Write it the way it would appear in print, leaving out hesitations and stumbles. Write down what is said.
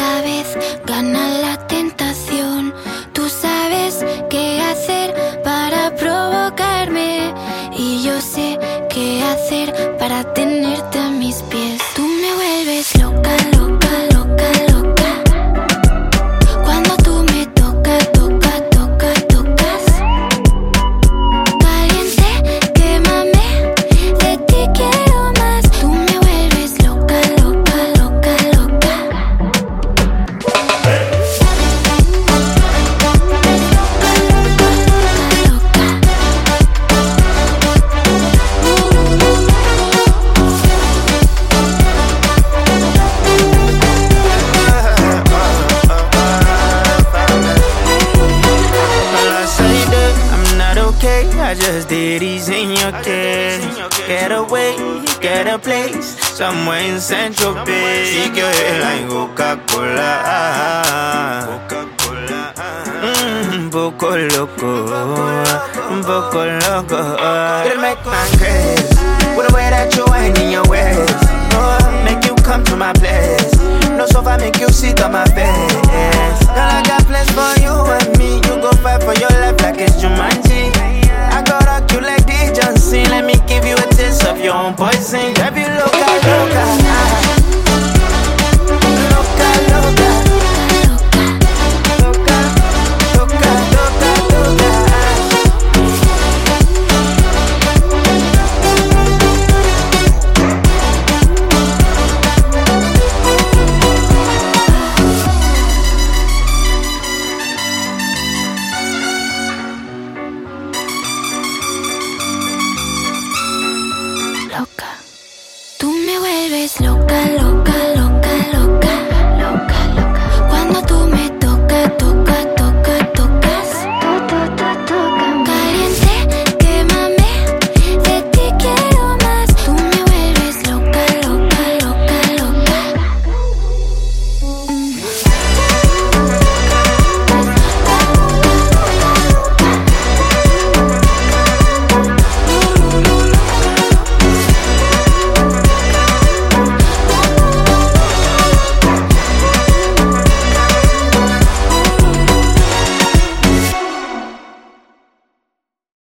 Esta vez gana la tentación. Tú sabes qué hacer para provocarme y yo sé qué hacer para tenerte a mis pies. Tú me vuelves loca, loca, loca, loca. Cuando tú me tocas, tocas, tocas, tocas. Caliente, quémame, de ti quiero más. Tú me vuelves loca, loca, loca, loca. I just did these in your case. Get away, get a place somewhere in Central Bay. She can hit like Coca-Cola. Un poco loco, un poco loco. It'll make man crazy with the way that you ain't in your ways. Make you come to my place. No sofa make you sit on my face. Girl, I got plans for you and me. You go fight for your life like it's Jumanji. I go rock you like DJ Johnson. Let me give you a taste of your own poison. Grab you loca, loca. Loca, loca. Loca, loca, loca, loca. Loca, tú me vuelves loca, loca.